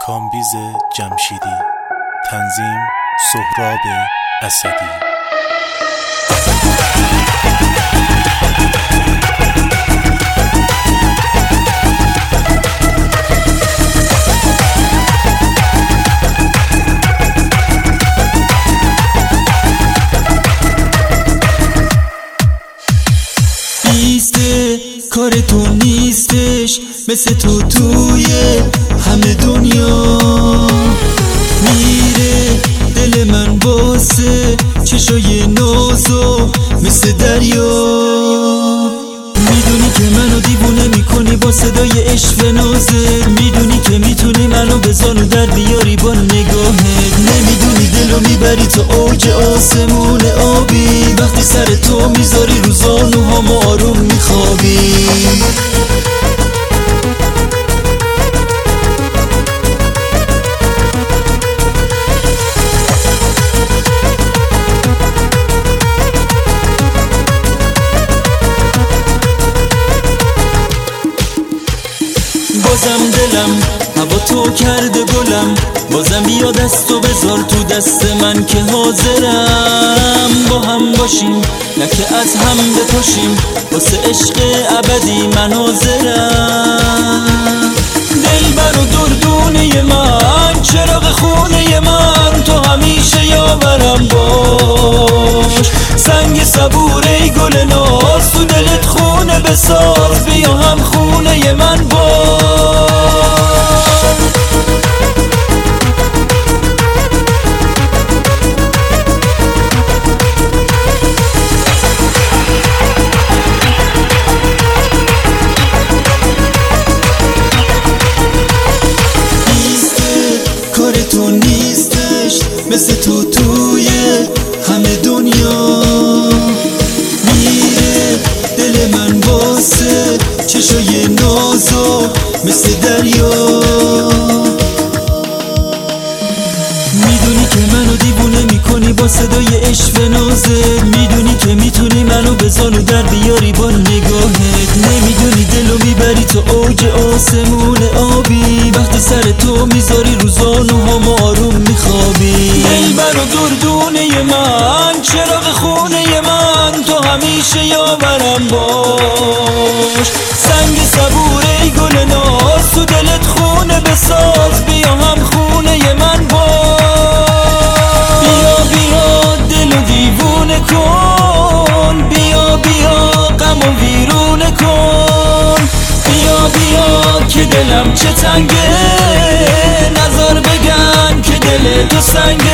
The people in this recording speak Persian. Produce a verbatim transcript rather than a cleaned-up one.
کامبیز جمشیدی. تنظیم سهراب اسدی. بیسته کار تو نیستش، مثل تو توی همه دنیا میره دل من واسه چشای نازو مثل دریا. میدونی که منو دیوونه میکنی با صدای عشق و نازت، میدونی که میتونی منو به زانو در بیاری با نگاهت. نمیدونی دلو میبری تو اوج آسمون آبی، وقتی سر تو میذاری رو زانوهامو آروم میخوابی. بازم دلم هوا تو کرده گلم، بازم بیا دستو بذار تو دست من که حاضرم با هم باشیم، نه که از هم بپاشیم، واسه عشق ابدی من حاضرم. دلبر و دردونه من، چراغ خونه من، تو همیشه یاورم باش. سنگ صبور ای گل ناز، تو دلت خونه بساز، بیا هم خونه من باش. تو نیستش، مثل تو توی همه دنیا میره دل من واسه چشای نازو مثل دریا. میدونی که منو دیوونه میکنی با صدای عشق و نازت، میدونی که میتونی منو به زانو در بیاری با نگاهت. نمیدونی دلو میبری تو اوج آسمون آبی، وقتی سر تو میذاری رو زانوهامو آروم میخوابی. دلبر و دردونه من، چراغ خونه من، تو همیشه یاورم باش. سنگ صبور ای گل ناز، تو دلت خونه بساز، بیا هم خونه من باش. بیا بیا دلو دیوونه کن، بیا بیا غم و ویرونه کن. بیا بیا که دلم چه تنگه، نظر بگن که دل تو سنگه.